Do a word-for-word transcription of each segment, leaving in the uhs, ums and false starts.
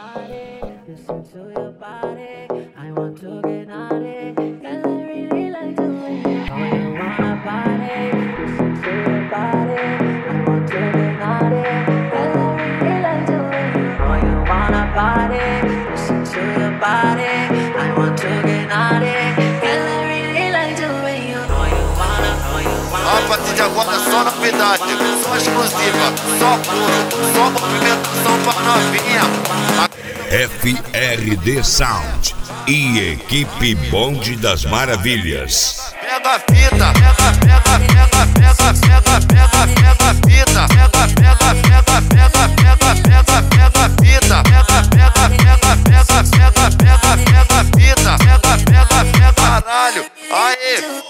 A partir de agora só novidade, só exclusiva, só puro, só movimentação pra novinha. F R D Sound e equipe Bonde das Maravilhas. Pega a fita, pega, pega, pega, pega, pega, pega, pega a fita, pega, pega, pega, pega, pega, pega, pega a fita, pega, pega, pega, pega, pega, pega, pega a fita, pega, pega, pega, caralho, aí.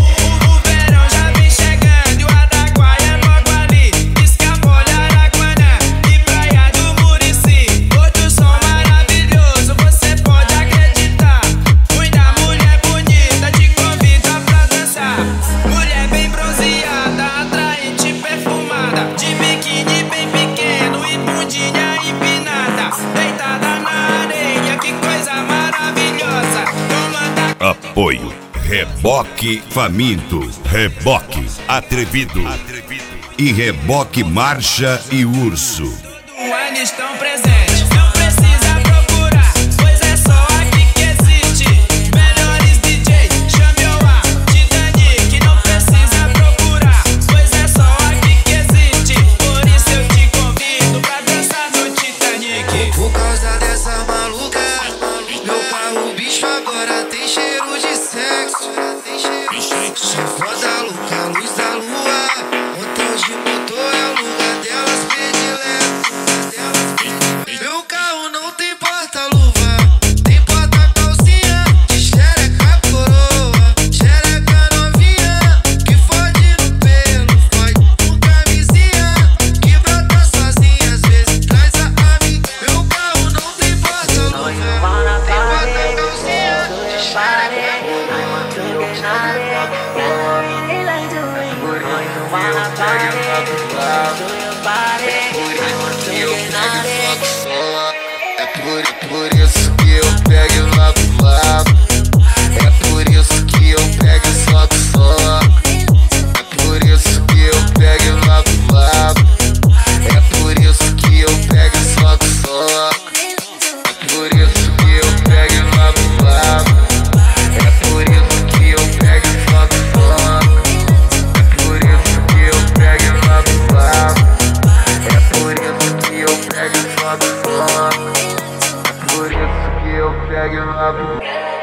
Apoio Reboque Faminto, Reboque Atrevido e Reboque Marcha e Urso. Eles estão presentes, não precisa procurar, pois é só aqui que existe. Melhores D J, chame o A, Titanic, não precisa procurar, pois é só aqui que existe. Por isso eu te convido pra dançar no Titanic. Por causa dessa maluca, meu carro bicho agora tem cheiro de sexo. Foda louca, luz da lua, hotel de motor é o lugar delas predileto. Meu carro não tem porta-luva, tem porta-calcinha, de xereca coroa, xereca novinha, que fode no pelo, fode com camisinha, que brota sozinha, às vezes traz a amiga. Meu carro não tem porta-luva, tem porta-calcinha, de xereca É por, por isso que eu pego e logo logo. É por isso que eu pego e soco só. É por isso que eu pego e logo logo. É por isso que eu pego e soco só. É por isso que eu pego e logo logo. É por isso que eu pego e soco só. É por isso que eu pego e logo logo. É por isso que eu pego e soco só. Por isso que eu pego e logo.